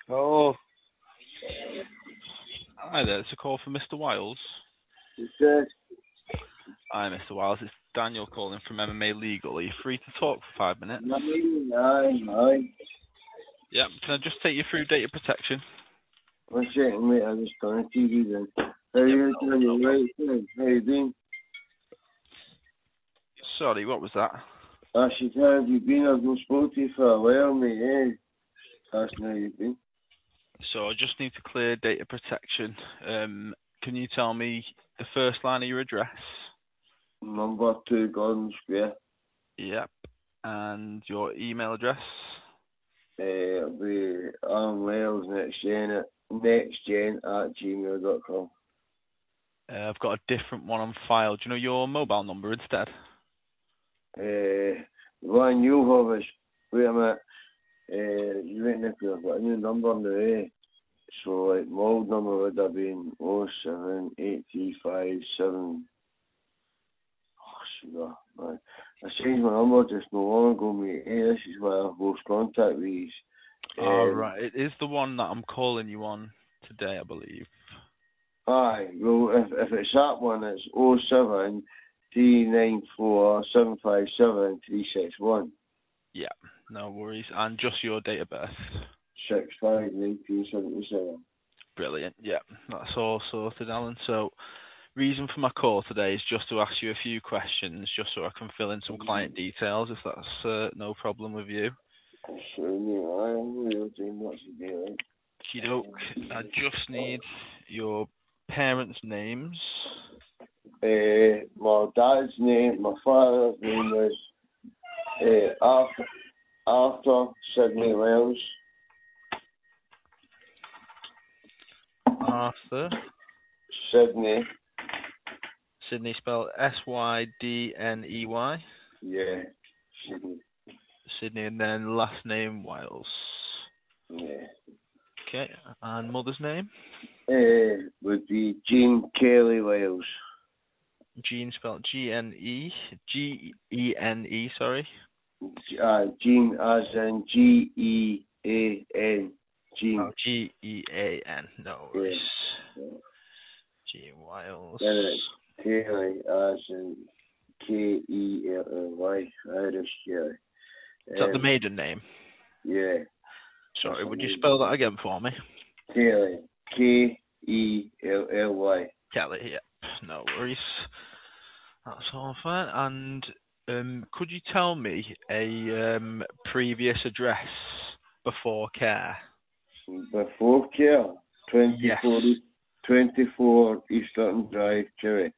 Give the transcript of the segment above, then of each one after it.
Oh, Hi there, it's a call from Mr. Wiles. he said, Hi, Mr. Wiles. It's Daniel calling from MMA Legal. Are you free to talk for 5 minutes? aye. Yep. Can I just take you through data protection? One second, mate, I just on the TV then. How you doing? You right thing? How you doing? Sorry, what was that? I should have you been? I've not spoken to you for a while, mate, That's now you've been. So I just need to clear data protection. Can you tell me the first line of your address? Number 2, Gordon Square. Yep. And your email address? It'll be Alan Wales, nextgen@gmail.com. I've got a different one on file. Do you know your mobile number instead? The one you have is, wait a minute, you wait if you've got a new number on the way. So, like, my old number would have been 07835 sugar, man. I changed my number just no long ago, mate. This is why I've lost contact with these. Right. It is the one that I'm calling you on today, I believe. Aye, well, if it's that one, it's 07394757361. Yeah, no worries. And just your date of birth. 6/5/1977. Brilliant. Yeah, that's all sorted, Alan. So, reason for my call today is just to ask you a few questions, just so I can fill in some client details, if that's no problem with you. Sure, mate, I'm really doing what's the day, right? Okey-doke. I just need your parents' names. My dad's name, my father's name was Arthur Sidney Wells. Arthur. Sydney. Sydney spelled Sydney. Yeah, Sydney. Sydney, and then last name Wiles. Yeah. Okay, and mother's name? Would be Jean Kelly Wells. Jean spelled Gene, sorry. Jean as in Gean. Jean. Oh, Gean, no worries. Yeah. Jean Wiles. Kelly as in Kelly, Irish Kelly. Is that the maiden name? Yeah. Sorry, would you spell that again for me? Kelly. Kelly. Kelly, yeah. No worries. That's all fine. And could you tell me a previous address before care? Before care? 24, Yes. 24 Eastern Drive, Cherry.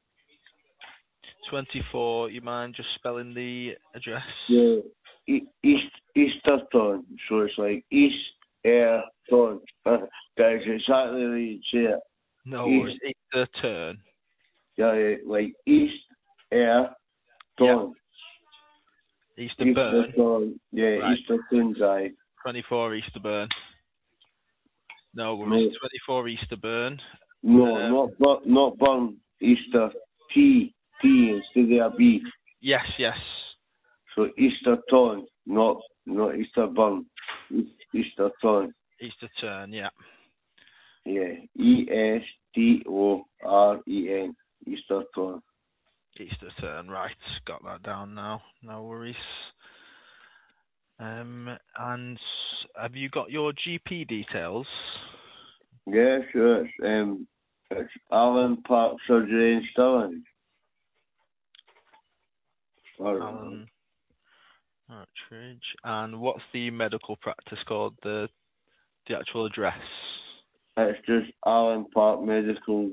24, you mind just spelling the address? Yeah. Easterton, so it's like East-Air-Ton. That's exactly the way you say it. No worries. Easterton. Yeah, like East-Air-Ton. Yeah. Easterburn. Easterton, yeah, Right. Easterton Drive. 24 Easterburn. No worries. 24 Easterburn. No, not Burn. Easter. T instead of a B. Yes. So Easterton, not Easterburn. Easterton. Easterton, yeah. Yeah, Estoren. Easterton. Easterton, right. Got that down now. No worries. And have you got your GP details? Yeah, sure. It's Allen Park Surgery in Stirling. Alan Partridge. And what's the medical practice called? The actual address? It's just Allen Park Medical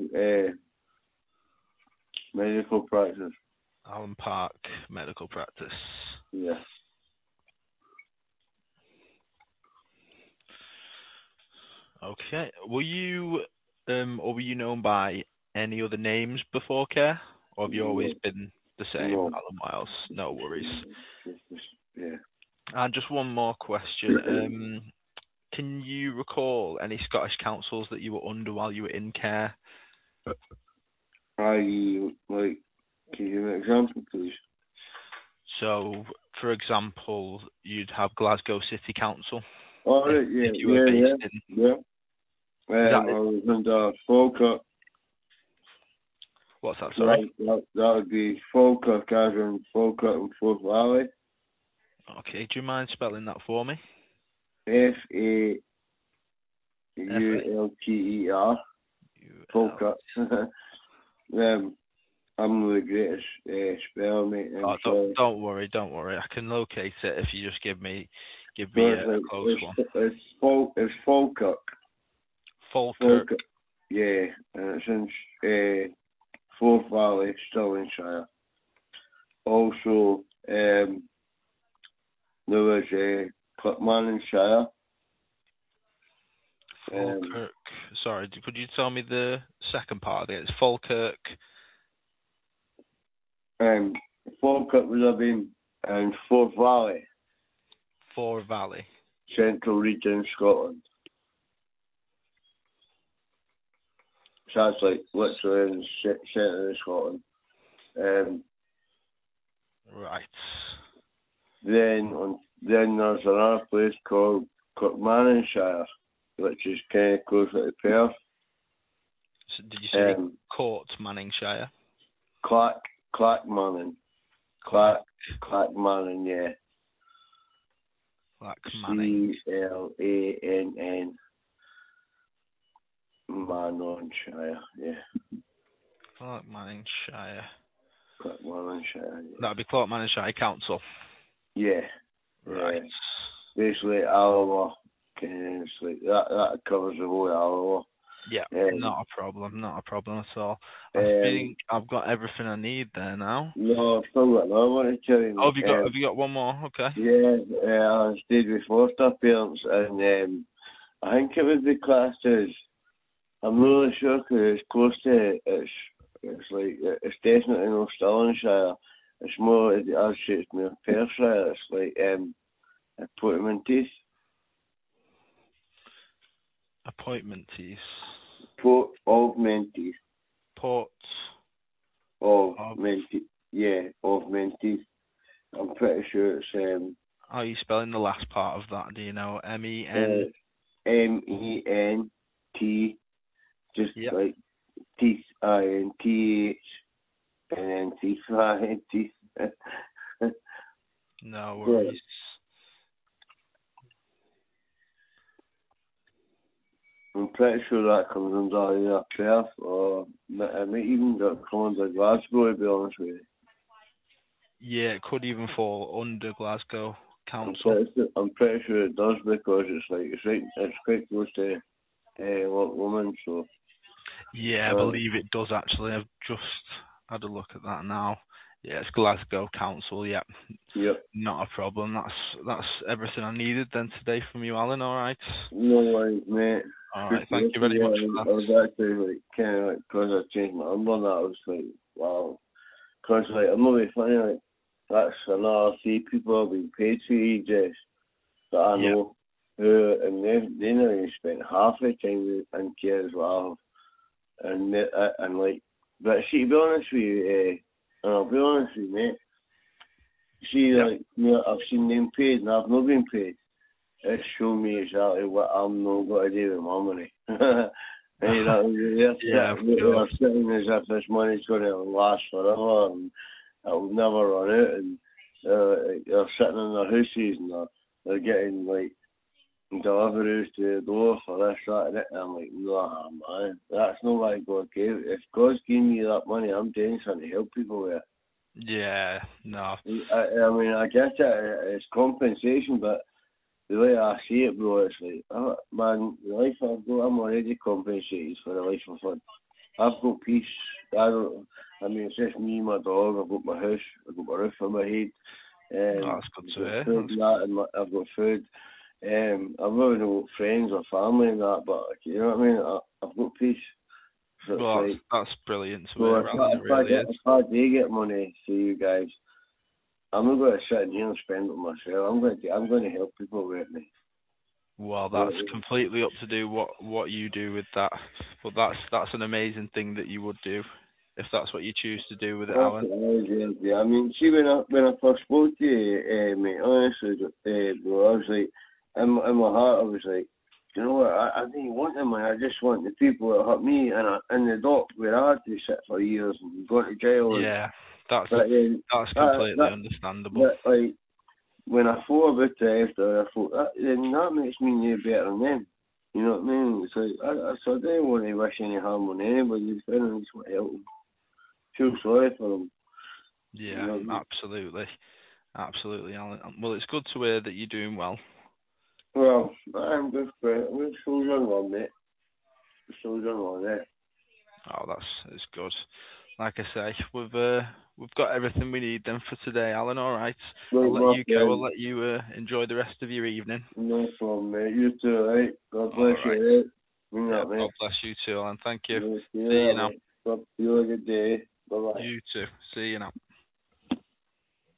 Practice. Allen Park Medical Practice. Yeah. Okay. Were you known by any other names before care? Or have you always been the same, No. Alan Wiles? No worries. Yeah. And just one more question. Can you recall any Scottish councils that you were under while you were in care? Can you give me an example, please? So, for example, you'd have Glasgow City Council. All right, if you were based in. Yeah. I was under Falkirk. What's that, sorry? That would be Falkirk, as in Falkirk and Forth Valley. Okay, do you mind spelling that for me? Falkter. Falkirk. I'm the greatest speller, mate. Don't worry. I can locate it if you just give me a close one. It's Falkirk. Falkirk. Yeah, and it's in Forth Valley, Stirlingshire. Also, there was Clackmannanshire. Falkirk. Sorry, could you tell me the second part of it? It's Falkirk. Falkirk would have been in Forth Valley. Forth Valley. Central region, Scotland. So that's like literally in the centre of Scotland. Right. Then there's another place called Clackmannanshire, which is kind of closer to Perth. So did you say Clackmannanshire? Clackmannan. Clackmannan, yeah. Clackmannan. Clann. Mannonshire, yeah. Clackmannanshire. Clackmannanshire, yeah. That'd be Clackmannanshire Council. Yeah. Right. Basically, Alloa. It's like that covers the whole Alloa. Yeah, not a problem at all. I think I've got everything I need there now. No, I've still got another one to tell you. Oh, have you got one more? Okay. Yeah, I stayed with foster parents, and I think it would be classed as, I'm really sure because it's close to, it's definitely no Stirlingshire. It's more, it's more Perthshire. It's like Portmenteith. Appointmenteeth. Port of Menteith. Port of Menteith. Yeah, of Menteith. I'm pretty sure it's how are you spelling the last part of that? Do you know? MEN? MENT. Just like teeth, INTH, and then teeth, INTH. No worries. I'm pretty sure that comes under either Perth or it might even come under Glasgow, to be honest with you. Yeah, it could even fall under Glasgow Council. I'm pretty sure it does because it's quite close to Loch Lomond, so. Yeah, I believe it does actually. I've just had a look at that now. Yeah, it's Glasgow Council. Yeah. Yep. Not a problem. That's everything I needed then today from you, Alan. All right. No worries, mate. All right. Thank you very much for that. I was actually kind of because I changed my number and that, I was like, wow. Because I'm not really funny, that's another 3 people have been paid for ages that I know who, and they never even spent half the time in care as well. And but see, to be honest with you, and I'll be honest with you, mate. See, I've seen them paid and I've not been paid. It's shown me exactly what I'm not going to do with my money. They're sitting as if this money's going to last forever and it'll never run out. And they're sitting in their houses and they're getting deliveries to the door for this, that, and it. And I'm like, nah, man, that's not what God gave. If God's giving me that money, I'm doing something to help people with it. Yeah, no. I mean, I guess it's compensation, but the way I see it, bro, it's like, oh, man, the life I've got, I'm already compensated for the life I've had. I've got peace. It's just me and my dog. I've got my house. I've got my roof on my head. That's good to hear. I've got food. I've not even got friends or family and that, but you know what I mean? I've got peace. So well, that's brilliant to hear. If I do get money for you guys, I'm not going to sit in here and spend it myself. I'm going to help people with me. Well, that's completely up to do what you do with that. But that's an amazing thing that you would do, if that's what you choose to do with it, Alan. Yeah. I mean, see, when I first spoke to you, mate, honestly, bro, I was like, in my heart, I was like, you know what? I didn't want them, man. I just want the people that hurt me in the dock where I had to sit for years and go to jail. Yeah, that's But completely understandable. But like when I thought about it after, I thought then that makes me no better than them. You know what I mean? It's like so I don't want to wish any harm on anybody. I just want to help them. Feel sorry for them. Yeah, You know what I mean? absolutely, Alan. Well, it's good to hear that you're doing well. Well, I'm just we're still young on, mate. We're still young on there. Oh, that's good. Like I say, we've got everything we need then for today, Alan. All right, Right, I'll let my you go. friend. I'll let you enjoy the rest of your evening. No problem, mate. You too, right? God All bless right. you, right? Bring Yeah, that, mate. God bless you too, Alan. Thank you. See you See you later, now. mate. You have a good day. Bye-bye. You too. See you now.